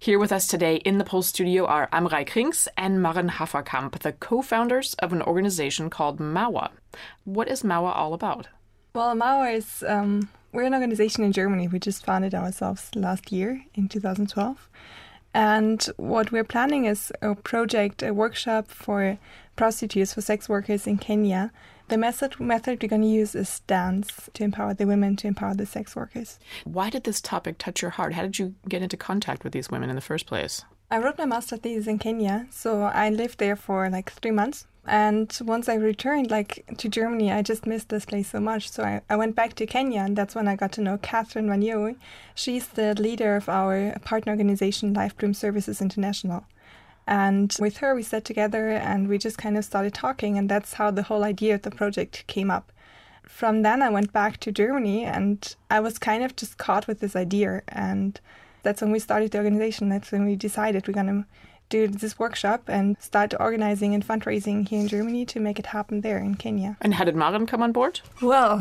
Here with us today in the Pulse studio are Amrei Krings and Maren Haferkamp, the co-founders of an organization called MAUA. What is MAUA all about? Well, MAUA is, we're an organization in Germany. We just founded ourselves last year in 2012. And what we're planning is a workshop for prostitutes, for sex workers in Kenya. The method we're going to use is dance to empower the women, to empower the sex workers. Why did this topic touch your heart? How did you get into contact with these women in the first place? I wrote my master's thesis in Kenya, so I lived there for 3 months. And once I returned to Germany, I just missed this place so much. So I went back to Kenya, and that's when I got to know Catherine Wanyoi. She's the leader of our partner organization, Life Bloom Services International. And with her, we sat together and we just kind of started talking, and that's how the whole idea of the project came up. From then, I went back to Germany, and I was kind of just caught with this idea. And that's when we started the organization. That's when we decided we're going to do this workshop and start organizing and fundraising here in Germany to make it happen there in Kenya. And how did Maren come on board? Well,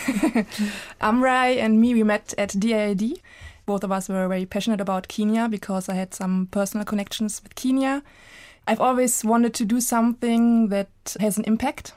Amrei and me, we met at DIID. Both of us were very passionate about Kenya because I had some personal connections with Kenya. I've always wanted to do something that has an impact.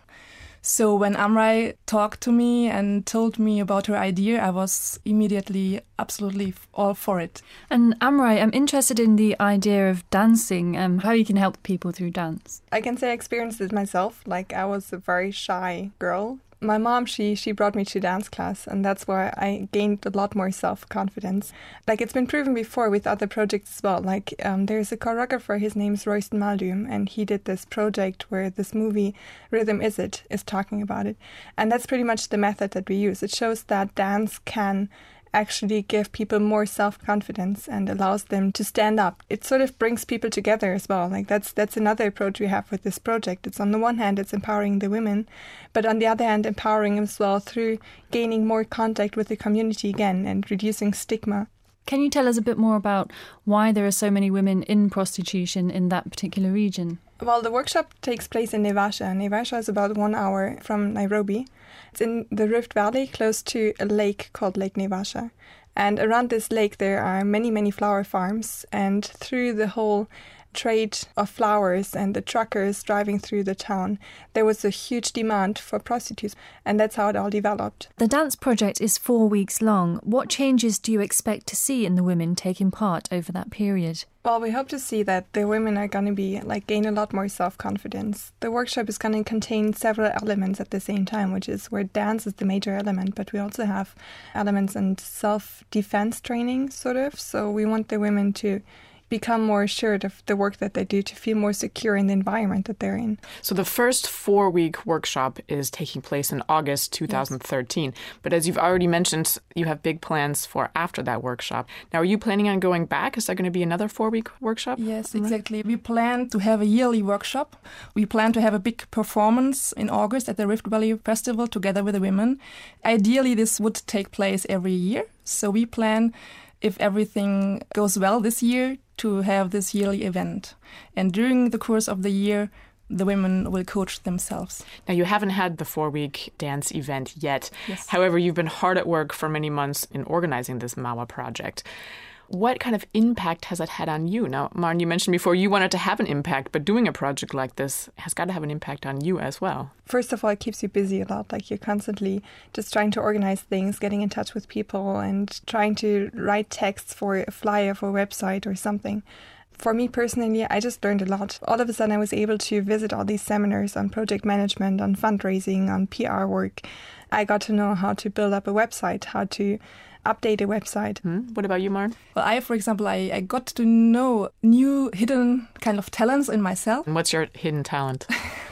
So when Amrei talked to me and told me about her idea, I was immediately absolutely all for it. And Amrei, I'm interested in the idea of dancing and how you can help people through dance. I can say I experienced it myself. I was a very shy girl. My mom, she brought me to dance class, and that's where I gained a lot more self-confidence. It's been proven before with other projects as well. There's a choreographer, his name's Royston Maldum, and he did this project where this movie, Rhythm Is It, is talking about it. And that's pretty much the method that we use. It shows that dance can actually give people more self-confidence and allows them to stand up. It sort of brings people together as well. That's another approach we have with this project. It's on the one hand, it's empowering the women, but on the other hand, empowering them as well through gaining more contact with the community again and reducing stigma. Can you tell us a bit more about why there are so many women in prostitution in that particular region? Well, the workshop takes place in Naivasha. Naivasha is about 1 hour from Nairobi. It's in the Rift Valley, close to a lake called Lake Naivasha. And around this lake, there are many, many flower farms. And through the whole trade of flowers and the truckers driving through the town, there was a huge demand for prostitutes. And that's how it all developed. The dance project is 4 weeks long. What changes do you expect to see in the women taking part over that period? Well, we hope to see that the women are going to be gain a lot more self-confidence. The workshop is going to contain several elements at the same time, which is where dance is the major element, but we also have elements in self-defense training, sort of. So we want the women to become more assured of the work that they do, to feel more secure in the environment that they're in. So the first 4-week workshop is taking place in August 2013. Yes. But as you've already mentioned, you have big plans for after that workshop. Now, are you planning on going back? Is there going to be another 4-week workshop? Yes, exactly. We plan to have a yearly workshop. We plan to have a big performance in August at the Rift Valley Festival together with the women. Ideally, this would take place every year. So we plan, if everything goes well this year, to have this yearly event. And during the course of the year, the women will coach themselves. Now, you haven't had the 4-week dance event yet. Yes. However, you've been hard at work for many months in organizing this MAUA project. What kind of impact has that had on you? Now, Maren, you mentioned before you wanted to have an impact, but doing a project like this has got to have an impact on you as well. First of all, it keeps you busy a lot. You're constantly just trying to organize things, getting in touch with people and trying to write texts for a flyer for a website or something. For me personally, I just learned a lot. All of a sudden, I was able to visit all these seminars on project management, on fundraising, on PR work. I got to know how to build up a website, how to update a website. What about you, Maren? Well, for example, I got to know new hidden kind of talents in myself. And what's your hidden talent?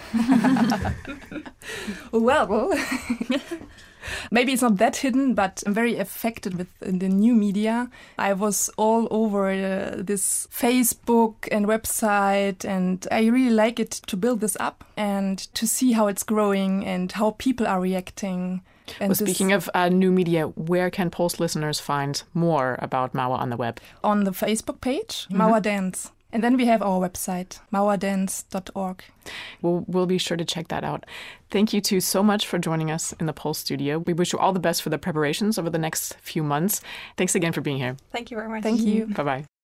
Well, maybe it's not that hidden, but I'm very affected with the new media. I was all over this Facebook and website, and I really like it to build this up and to see how it's growing and how people are reacting. And speaking of new media, where can Pulse listeners find more about MAUA on the web? On the Facebook page, MAUA Dance. And then we have our website, mauadance.org. We'll be sure to check that out. Thank you two so much for joining us in the Pulse studio. We wish you all the best for the preparations over the next few months. Thanks again for being here. Thank you very much. Thank you. Bye-bye.